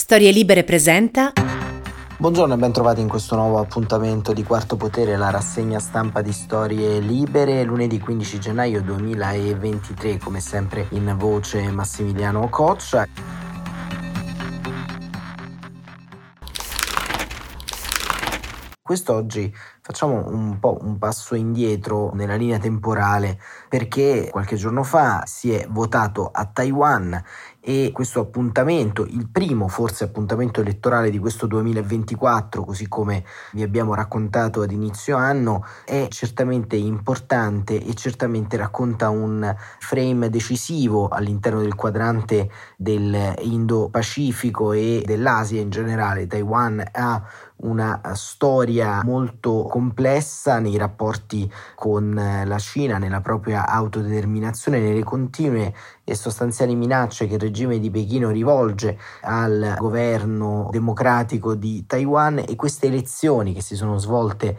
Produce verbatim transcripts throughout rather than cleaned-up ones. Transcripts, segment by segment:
Storie Libere presenta. Buongiorno e ben trovati in questo nuovo appuntamento di Quarto Potere, la rassegna stampa di Storie Libere, lunedì quindici gennaio duemilaventitré, come sempre in voce Massimiliano Coccia. Quest'oggi facciamo un po' un passo indietro nella linea temporale perché qualche giorno fa si è votato a Taiwan e questo appuntamento, il primo forse appuntamento elettorale di questo duemilaventiquattro, così come vi abbiamo raccontato ad inizio anno, è certamente importante e certamente racconta un frame decisivo all'interno del quadrante del Indo-Pacifico e dell'Asia in generale. Taiwan ha una storia molto complessa nei rapporti con la Cina, nella propria autodeterminazione, nelle continue e sostanziali minacce che il regime di Pechino rivolge al governo democratico di Taiwan, e queste elezioni che si sono svolte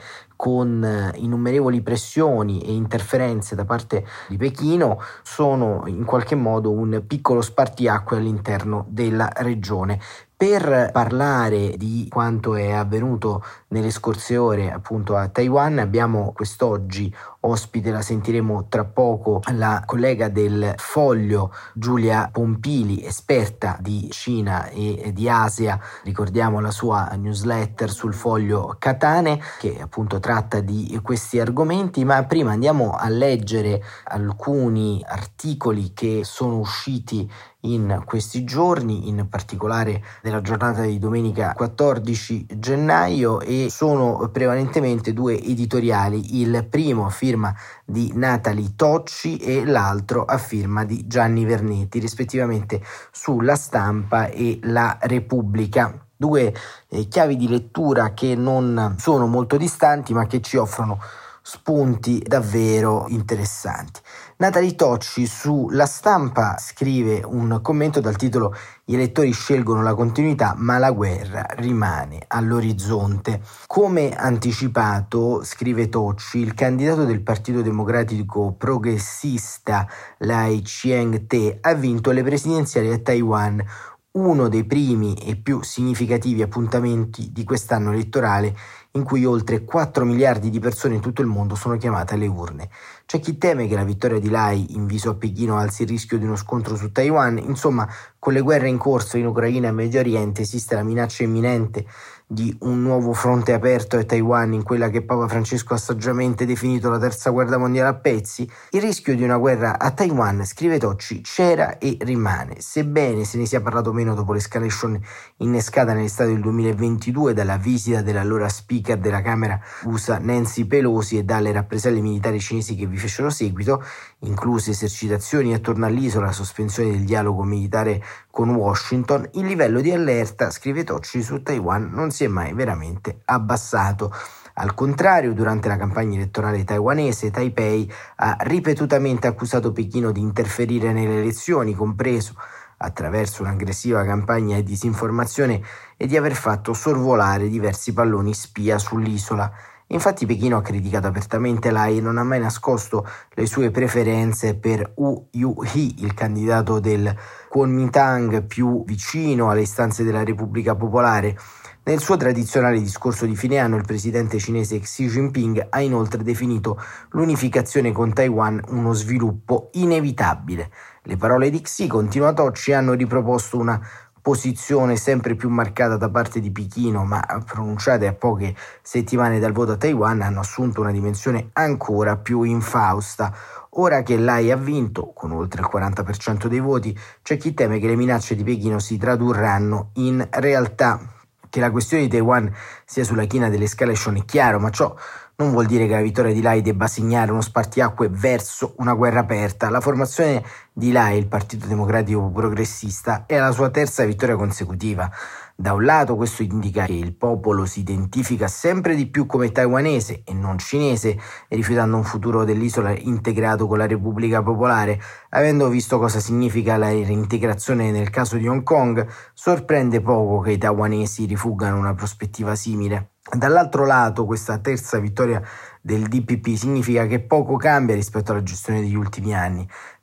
con innumerevoli pressioni e interferenze da parte di Pechino sono in qualche modo un piccolo spartiacque all'interno della regione. Per parlare di quanto è avvenuto nelle scorse ore appunto a Taiwan abbiamo quest'oggi ospite, la sentiremo tra poco, la collega del Foglio Giulia Pompili, esperta di Cina e di Asia. Ricordiamo la sua newsletter sul Foglio Katane che appunto tratta di questi argomenti, ma prima andiamo a leggere alcuni articoli che sono usciti in questi giorni, in particolare nella giornata di domenica quattordici gennaio, e sono prevalentemente due editoriali, il primo a firma di Natalie Tocci e l'altro a firma di Gianni Vernetti, rispettivamente sulla Stampa e la Repubblica. Due eh, chiavi di lettura che non sono molto distanti ma che ci offrono spunti davvero interessanti. Natalie Tocci sulla Stampa scrive un commento dal titolo "Gli elettori scelgono la continuità, ma la guerra rimane all'orizzonte". Come anticipato, scrive Tocci, il candidato del Partito Democratico Progressista Lai Ching-te ha vinto le presidenziali a Taiwan, uno dei primi e più significativi appuntamenti di quest'anno elettorale in cui oltre quattro miliardi di persone in tutto il mondo sono chiamate alle urne. C'è chi teme che la vittoria di Lai in viso a Pechino alzi il rischio di uno scontro su Taiwan. Insomma, con le guerre in corso in Ucraina e Medio Oriente esiste la minaccia imminente di un nuovo fronte aperto a Taiwan, in quella che Papa Francesco ha saggiamente definito la terza guerra mondiale a pezzi. Il rischio di una guerra a Taiwan, scrive Tocci, c'era e rimane, sebbene se ne sia parlato meno dopo l'escalation innescata nell'estate del duemilaventidue dalla visita dell'allora speaker della Camera U S A Nancy Pelosi e dalle rappresaglie militari cinesi che vi fecero seguito, incluse esercitazioni attorno all'isola, sospensione del dialogo militare con Washington. Il livello di allerta, scrive Tocci, su Taiwan non si è mai veramente abbassato. Al contrario, durante la campagna elettorale taiwanese, Taipei ha ripetutamente accusato Pechino di interferire nelle elezioni, compreso attraverso un'aggressiva campagna di disinformazione, e di aver fatto sorvolare diversi palloni spia sull'isola. Infatti Pechino ha criticato apertamente Lai e non ha mai nascosto le sue preferenze per Hu Yu-hi, il candidato del Kuomintang più vicino alle istanze della Repubblica Popolare. Nel suo tradizionale discorso di fine anno, il presidente cinese Xi Jinping ha inoltre definito l'unificazione con Taiwan uno sviluppo inevitabile. Le parole di Xi, continua Tocci, hanno riproposto una posizione sempre più marcata da parte di Pechino, ma pronunciate a poche settimane dal voto a Taiwan hanno assunto una dimensione ancora più infausta. Ora che Lai ha vinto, con oltre il quaranta per cento dei voti, c'è chi teme che le minacce di Pechino si tradurranno in realtà. Che la questione di Taiwan sia sulla china dell'escalation è chiaro, ma ciò non vuol dire che la vittoria di Lai debba segnare uno spartiacque verso una guerra aperta. La formazione di Lai, il Partito Democratico Progressista, è la sua terza vittoria consecutiva. Da un lato questo indica che il popolo si identifica sempre di più come taiwanese e non cinese, rifiutando un futuro dell'isola integrato con la Repubblica Popolare. Avendo visto cosa significa la reintegrazione nel caso di Hong Kong, sorprende poco che i taiwanesi rifuggano una prospettiva simile. Dall'altro lato, questa terza vittoria del D P P significa che poco cambia rispetto alla gestione degli ultimi anni.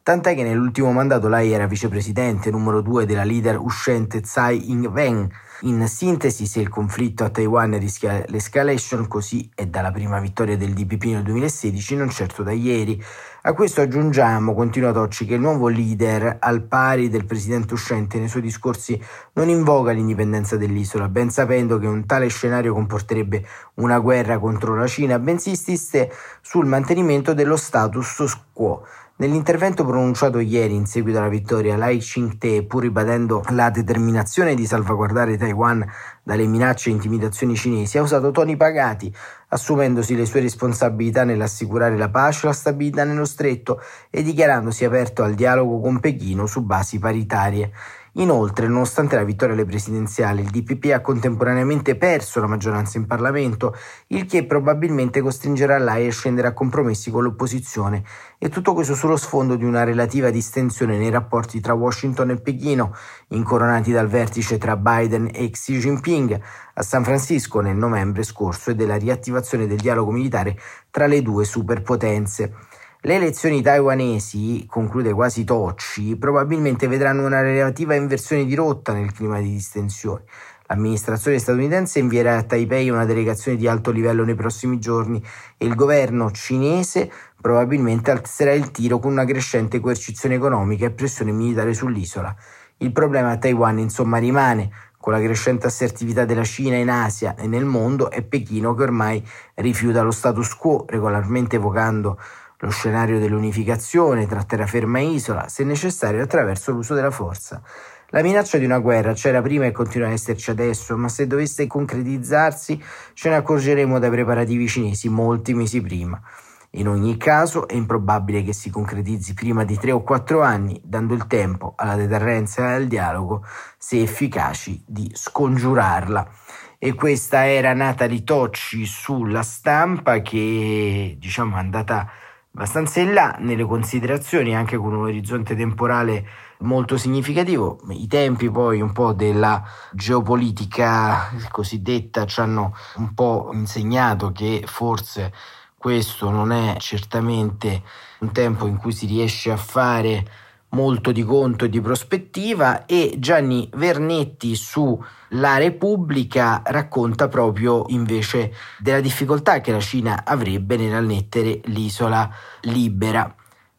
tant'è che nell'ultimo mandato lei era vicepresidente numero due della leader uscente Tsai Ing-wen. In sintesi, se il conflitto a Taiwan rischia l'escalation, così è dalla prima vittoria del D P P nel duemilasedici, non certo da ieri. A questo aggiungiamo, continua Tocci, che il nuovo leader, al pari del presidente uscente, nei suoi discorsi non invoca l'indipendenza dell'isola, ben sapendo che un tale scenario comporterebbe una guerra contro la Cina, bensì insiste sul mantenimento dello status quo. Nell'intervento pronunciato ieri in seguito alla vittoria, Lai Ching-te, pur ribadendo la determinazione di salvaguardare Taiwan dalle minacce e intimidazioni cinesi, ha usato toni pacati, assumendosi le sue responsabilità nell'assicurare la pace e la stabilità nello stretto e dichiarandosi aperto al dialogo con Pechino su basi paritarie. Inoltre, nonostante la vittoria alle presidenziali, il D P P ha contemporaneamente perso la maggioranza in Parlamento, il che probabilmente costringerà Lai a scendere a compromessi con l'opposizione, e tutto questo sullo sfondo di una relativa distensione nei rapporti tra Washington e Pechino, incoronati dal vertice tra Biden e Xi Jinping a San Francisco nel novembre scorso e della riattivazione del dialogo militare tra le due superpotenze. Le elezioni taiwanesi, conclude quasi Tocci, probabilmente vedranno una relativa inversione di rotta nel clima di distensione. L'amministrazione statunitense invierà a Taipei una delegazione di alto livello nei prossimi giorni e il governo cinese probabilmente alzerà il tiro con una crescente coercizione economica e pressione militare sull'isola. Il problema a Taiwan, insomma, rimane, con la crescente assertività della Cina in Asia e nel mondo, e Pechino che ormai rifiuta lo status quo, regolarmente evocando lo scenario dell'unificazione tra terraferma e isola, se necessario attraverso l'uso della forza. La minaccia di una guerra c'era prima e continua a esserci adesso, ma se dovesse concretizzarsi ce ne accorgeremo dai preparativi cinesi molti mesi prima. In ogni caso è improbabile che si concretizzi prima di tre o quattro anni, dando il tempo alla deterrenza e al dialogo, se efficaci, di scongiurarla. E questa era Natalie Tocci sulla Stampa, che diciamo è andata abbastanza in là nelle considerazioni, anche con un orizzonte temporale molto significativo. I tempi poi un po' della geopolitica cosiddetta ci hanno un po' insegnato che forse questo non è certamente un tempo in cui si riesce a fare molto di conto e di prospettiva, e Gianni Vernetti su La Repubblica racconta proprio invece della difficoltà che la Cina avrebbe nell'annettere l'isola libera.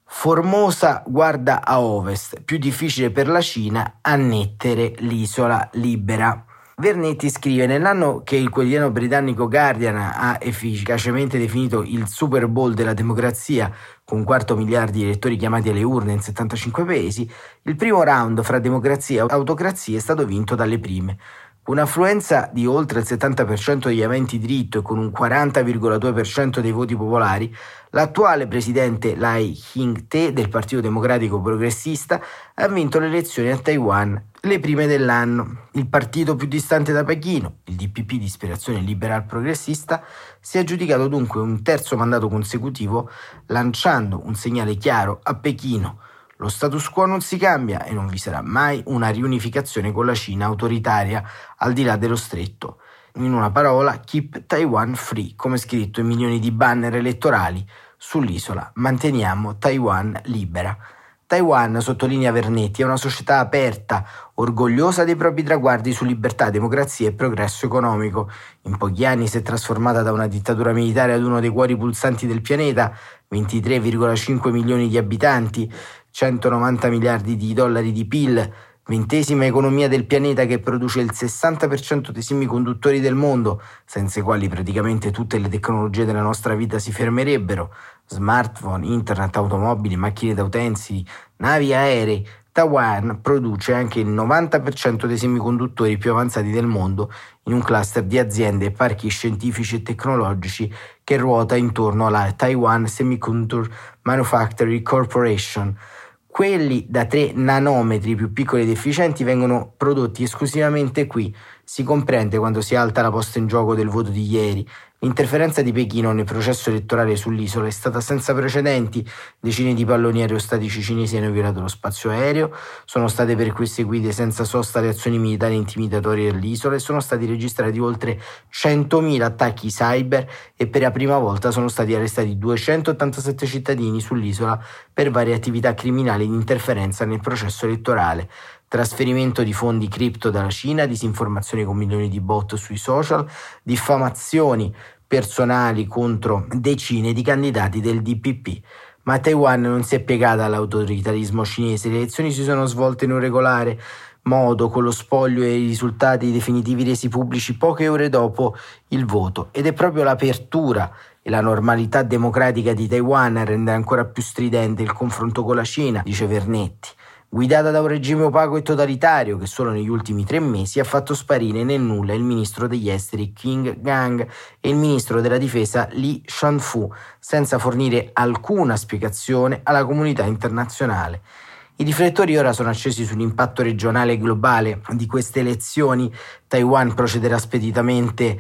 Formosa guarda a ovest, più difficile per la Cina annettere l'isola libera. Vernetti scrive: nell'anno che il quotidiano britannico Guardian ha efficacemente definito il Super Bowl della democrazia, con un quarto miliardo di elettori chiamati alle urne in settantacinque paesi, il primo round fra democrazia e autocrazie è stato vinto dalle prime. Con un'affluenza di oltre il settanta per cento degli aventi diritto e con un quaranta virgola due per cento dei voti popolari, l'attuale presidente Lai Ching-te del Partito Democratico Progressista ha vinto le elezioni a Taiwan, le prime dell'anno. Il partito più distante da Pechino, il D P P di ispirazione liberal progressista, si è aggiudicato dunque un terzo mandato consecutivo, lanciando un segnale chiaro a Pechino: lo status quo non si cambia e non vi sarà mai una riunificazione con la Cina autoritaria al di là dello stretto. In una parola, keep Taiwan free, come scritto in milioni di banner elettorali sull'isola. Manteniamo Taiwan libera. Taiwan, sottolinea Vernetti, è una società aperta, orgogliosa dei propri traguardi su libertà, democrazia e progresso economico. In pochi anni si è trasformata da una dittatura militare ad uno dei cuori pulsanti del pianeta, ventitré virgola cinque milioni di abitanti, centonovanta miliardi di dollari di P I L, ventesima economia del pianeta che produce il sessanta per cento dei semiconduttori del mondo, senza i quali praticamente tutte le tecnologie della nostra vita si fermerebbero: smartphone, internet, automobili, macchine da utensili, navi aerei. Taiwan produce anche il novanta per cento dei semiconduttori più avanzati del mondo, in un cluster di aziende e parchi scientifici e tecnologici che ruota intorno alla Taiwan Semiconductor Manufacturing Corporation. Quelli da tre nanometri più piccoli ed efficienti vengono prodotti esclusivamente qui. Si comprende quando si alta la posta in gioco del voto di ieri. L'interferenza di Pechino nel processo elettorale sull'isola è stata senza precedenti. Decine di palloni aerostatici cinesi hanno violato lo spazio aereo, sono state perseguite senza sosta le azioni militari intimidatorie dell'isola e sono stati registrati oltre centomila attacchi cyber e per la prima volta sono stati arrestati duecentottantasette cittadini sull'isola per varie attività criminali di interferenza nel processo elettorale. Trasferimento di fondi cripto dalla Cina, disinformazione con milioni di bot sui social, diffamazioni personali contro decine di candidati del D P P. Ma Taiwan non si è piegata all'autoritarismo cinese, le elezioni si sono svolte in un regolare modo con lo spoglio e i risultati definitivi resi pubblici poche ore dopo il voto ed è proprio l'apertura e la normalità democratica di Taiwan a rendere ancora più stridente il confronto con la Cina, dice Vernetti. Guidata da un regime opaco e totalitario che solo negli ultimi tre mesi ha fatto sparire nel nulla il ministro degli esteri Qin Gang e il ministro della difesa Li Shanfu, senza fornire alcuna spiegazione alla comunità internazionale. I riflettori ora sono accesi sull'impatto regionale e globale di queste elezioni. Taiwan procederà speditamente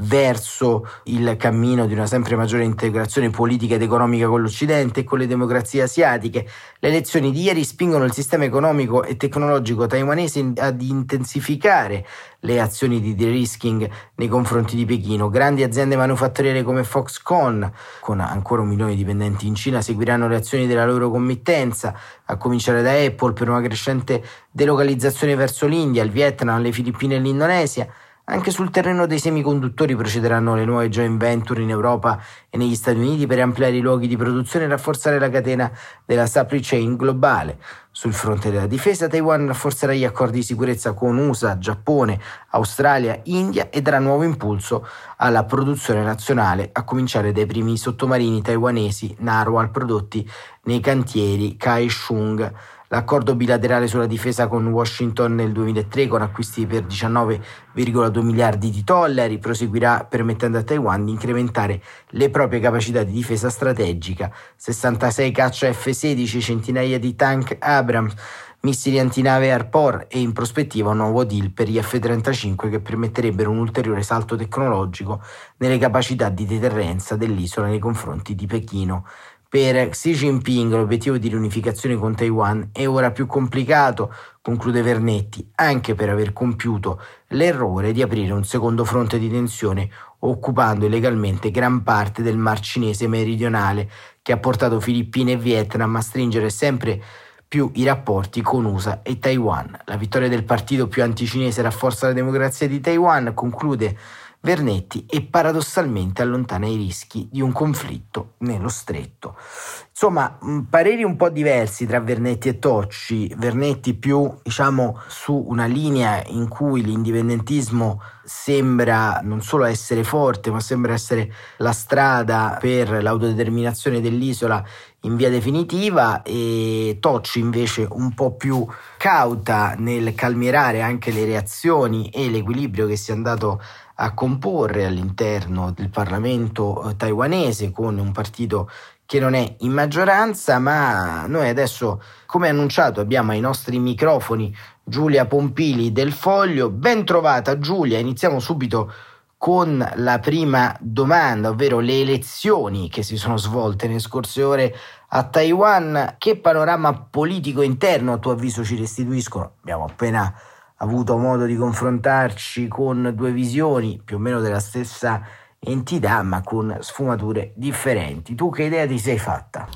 verso il cammino di una sempre maggiore integrazione politica ed economica con l'Occidente e con le democrazie asiatiche. Le elezioni di ieri spingono il sistema economico e tecnologico taiwanese ad intensificare le azioni di de-risking nei confronti di Pechino. Grandi aziende manufatturiere come Foxconn, con ancora un milione di dipendenti in Cina, seguiranno le azioni della loro committenza, a cominciare da Apple, per una crescente delocalizzazione verso l'India, il Vietnam, le Filippine e l'Indonesia. Anche sul terreno dei semiconduttori procederanno le nuove joint venture in Europa e negli Stati Uniti per ampliare i luoghi di produzione e rafforzare la catena della supply chain globale. Sul fronte della difesa, Taiwan rafforzerà gli accordi di sicurezza con U S A, Giappone, Australia, India e darà nuovo impulso alla produzione nazionale, a cominciare dai primi sottomarini taiwanesi Narwhal prodotti nei cantieri Kaohsiung. L'accordo bilaterale sulla difesa con Washington nel duemilatré, con acquisti per diciannove virgola due miliardi di dollari, proseguirà permettendo a Taiwan di incrementare le proprie capacità di difesa strategica. sessantasei caccia F sedici, centinaia di tank Abrams, missili antinave Harpoon e in prospettiva un nuovo deal per gli F trentacinque che permetterebbero un ulteriore salto tecnologico nelle capacità di deterrenza dell'isola nei confronti di Pechino. Per Xi Jinping l'obiettivo di riunificazione con Taiwan è ora più complicato, conclude Vernetti, anche per aver compiuto l'errore di aprire un secondo fronte di tensione occupando illegalmente gran parte del Mar Cinese meridionale, che ha portato Filippine e Vietnam a stringere sempre più i rapporti con U S A e Taiwan. La vittoria del partito più anticinese rafforza la democrazia di Taiwan, conclude Vernetti, e paradossalmente allontana i rischi di un conflitto nello stretto. Insomma, pareri un po' diversi tra Vernetti e Tocci. Vernetti più, diciamo, su una linea in cui l'indipendentismo sembra non solo essere forte, ma sembra essere la strada per l'autodeterminazione dell'isola in via definitiva, e Tocci invece un po' più cauta nel calmierare anche le reazioni e l'equilibrio che si è andato a comporre all'interno del Parlamento taiwanese, con un partito che non è in maggioranza. Ma noi adesso, come annunciato, abbiamo ai nostri microfoni Giulia Pompili del Foglio. Ben trovata Giulia, iniziamo subito con la prima domanda, ovvero le elezioni che si sono svolte nelle scorse ore a Taiwan. Che panorama politico interno a tuo avviso ci restituiscono? Abbiamo appena avuto modo di confrontarci con due visioni più o meno della stessa entità, ma con sfumature differenti. Tu che idea ti sei fatta?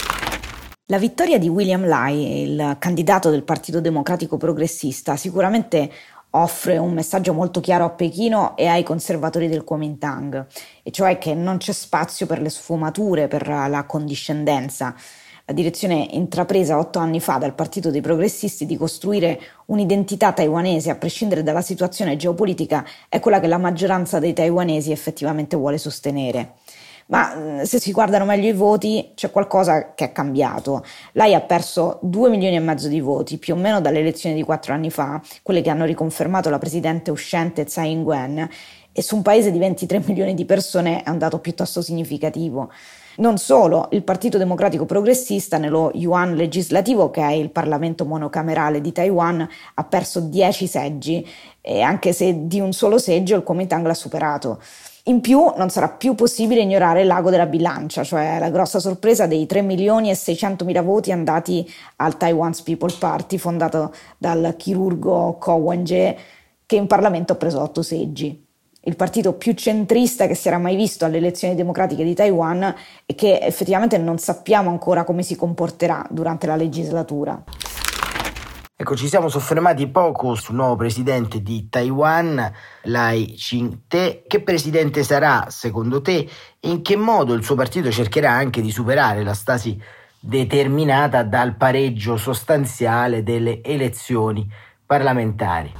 La vittoria di William Lai, il candidato del Partito Democratico Progressista, sicuramente offre un messaggio molto chiaro a Pechino e ai conservatori del Kuomintang, e cioè che non c'è spazio per le sfumature, per la condiscendenza. La direzione intrapresa otto anni fa dal Partito dei Progressisti di costruire un'identità taiwanese a prescindere dalla situazione geopolitica è quella che la maggioranza dei taiwanesi effettivamente vuole sostenere. Ma se si guardano meglio i voti, c'è qualcosa che è cambiato. Lei ha perso due milioni e mezzo di voti, più o meno dalle elezioni di quattro anni fa, quelle che hanno riconfermato la presidente uscente Tsai Ing-wen, e su un paese di ventitré milioni di persone è un dato piuttosto significativo. Non solo, il Partito Democratico Progressista nello Yuan legislativo, che è il Parlamento monocamerale di Taiwan, ha perso dieci seggi, e anche se di un solo seggio il Kuomintang l'ha superato. In più non sarà più possibile ignorare l'ago della bilancia, cioè la grossa sorpresa dei tre milioni e seicentomila voti andati al Taiwan's People Party, fondato dal chirurgo Ko Wen-je, che in Parlamento ha preso otto seggi. Il partito più centrista che si era mai visto alle elezioni democratiche di Taiwan e che effettivamente non sappiamo ancora come si comporterà durante la legislatura. Ecco, ci siamo soffermati poco sul nuovo presidente di Taiwan, Lai Ching-te. Che presidente sarà secondo te e in che modo il suo partito cercherà anche di superare la stasi determinata dal pareggio sostanziale delle elezioni parlamentari?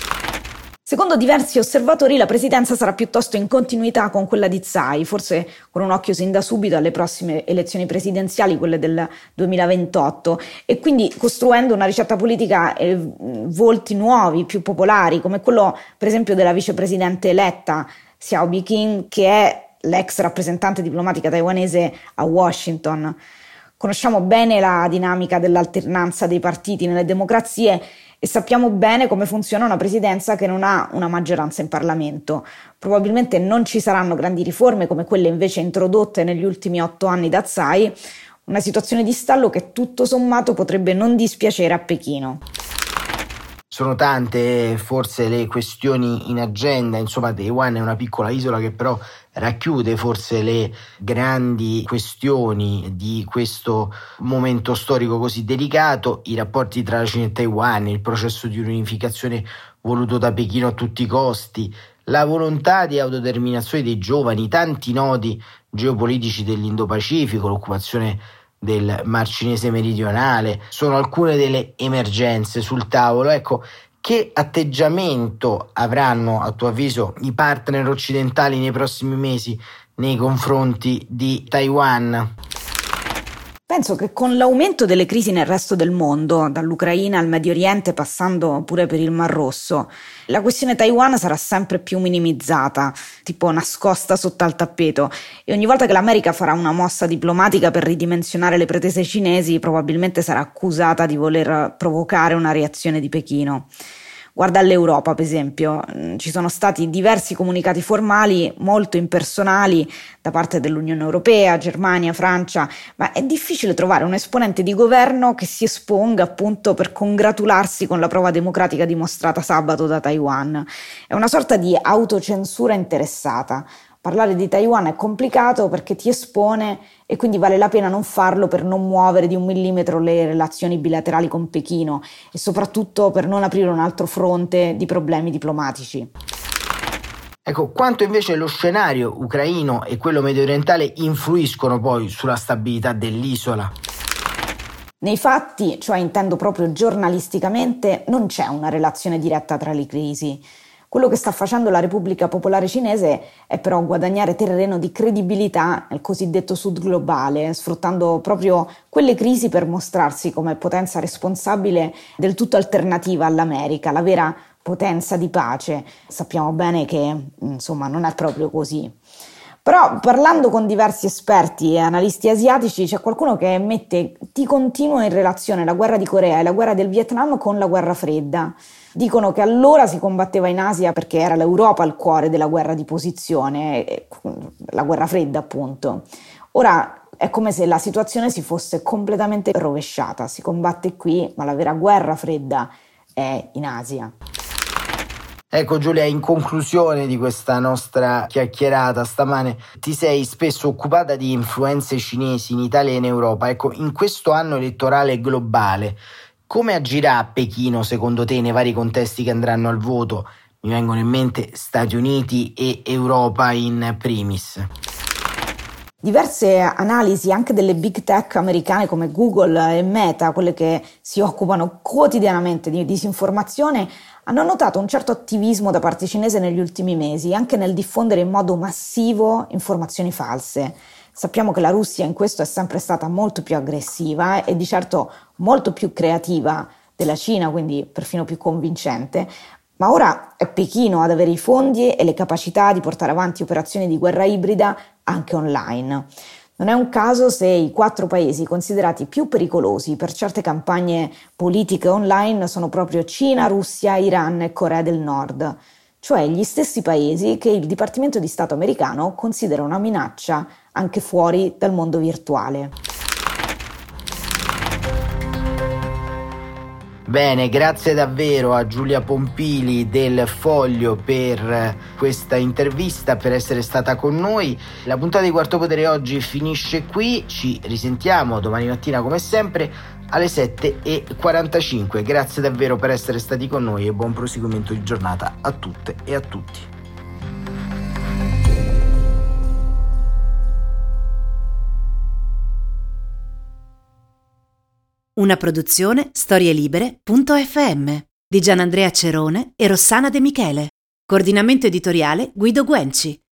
Secondo diversi osservatori la presidenza sarà piuttosto in continuità con quella di Tsai, forse con un occhio sin da subito alle prossime elezioni presidenziali, quelle del duemilaventotto, e quindi costruendo una ricetta politica e volti nuovi, più popolari, come quello per esempio della vicepresidente eletta Xiao Biqing, che è l'ex rappresentante diplomatica taiwanese a Washington. Conosciamo bene la dinamica dell'alternanza dei partiti nelle democrazie e sappiamo bene come funziona una presidenza che non ha una maggioranza in Parlamento. Probabilmente non ci saranno grandi riforme come quelle invece introdotte negli ultimi otto anni da Tsai, una situazione di stallo che tutto sommato potrebbe non dispiacere a Pechino. Sono tante forse le questioni in agenda, insomma Taiwan è una piccola isola che però racchiude forse le grandi questioni di questo momento storico così delicato, i rapporti tra la Cina e Taiwan, il processo di unificazione voluto da Pechino a tutti i costi, la volontà di autodeterminazione dei giovani, tanti nodi geopolitici dell'Indo-Pacifico, l'occupazione del Mar Cinese meridionale, sono alcune delle emergenze sul tavolo. Ecco, che atteggiamento avranno a tuo avviso i partner occidentali nei prossimi mesi nei confronti di Taiwan? Penso che con l'aumento delle crisi nel resto del mondo, dall'Ucraina al Medio Oriente passando pure per il Mar Rosso, la questione Taiwan sarà sempre più minimizzata, tipo nascosta sotto al tappeto, e ogni volta che l'America farà una mossa diplomatica per ridimensionare le pretese cinesi, probabilmente sarà accusata di voler provocare una reazione di Pechino. Guarda all'Europa, per esempio, ci sono stati diversi comunicati formali molto impersonali da parte dell'Unione Europea, Germania, Francia, ma è difficile trovare un esponente di governo che si esponga appunto per congratularsi con la prova democratica dimostrata sabato da Taiwan. È una sorta di autocensura interessata. Parlare di Taiwan è complicato perché ti espone e quindi vale la pena non farlo per non muovere di un millimetro le relazioni bilaterali con Pechino e soprattutto per non aprire un altro fronte di problemi diplomatici. Ecco, quanto invece lo scenario ucraino e quello mediorientale influiscono poi sulla stabilità dell'isola? Nei fatti, cioè intendo proprio giornalisticamente, non c'è una relazione diretta tra le crisi. Quello che sta facendo la Repubblica Popolare Cinese è però guadagnare terreno di credibilità nel cosiddetto Sud globale, sfruttando proprio quelle crisi per mostrarsi come potenza responsabile del tutto alternativa all'America, la vera potenza di pace. Sappiamo bene che, insomma, non è proprio così. Però parlando con diversi esperti e analisti asiatici c'è qualcuno che mette di continuo in relazione la guerra di Corea e la guerra del Vietnam con la guerra fredda. Dicono che allora si combatteva in Asia perché era l'Europa al cuore della guerra di posizione, la guerra fredda appunto. Ora è come se la situazione si fosse completamente rovesciata, si combatte qui ma la vera guerra fredda è in Asia. Ecco Giulia, in conclusione di questa nostra chiacchierata stamane, ti sei spesso occupata di influenze cinesi in Italia e in Europa. Ecco, in questo anno elettorale globale, come agirà Pechino secondo te nei vari contesti che andranno al voto? Mi vengono in mente Stati Uniti e Europa in primis. Diverse analisi anche delle big tech americane come Google e Meta, quelle che si occupano quotidianamente di disinformazione, hanno notato un certo attivismo da parte cinese negli ultimi mesi, anche nel diffondere in modo massivo informazioni false. Sappiamo che la Russia in questo è sempre stata molto più aggressiva e di certo molto più creativa della Cina, quindi perfino più convincente, ma ora è Pechino ad avere i fondi e le capacità di portare avanti operazioni di guerra ibrida anche online. Non è un caso se i quattro paesi considerati più pericolosi per certe campagne politiche online sono proprio Cina, Russia, Iran e Corea del Nord. cioè gli stessi paesi che il Dipartimento di Stato americano considera una minaccia anche fuori dal mondo virtuale. Bene, grazie davvero a Giulia Pompili del Foglio per questa intervista, per essere stata con noi. La puntata di Quarto Potere oggi finisce qui, ci risentiamo domani mattina come sempre alle sette e quarantacinque. Grazie davvero per essere stati con noi e buon proseguimento di giornata a tutte e a tutti. Una produzione storielibere punto effe emme di Gianandrea Cerone e Rossana De Michele. Coordinamento editoriale Guido Guenci.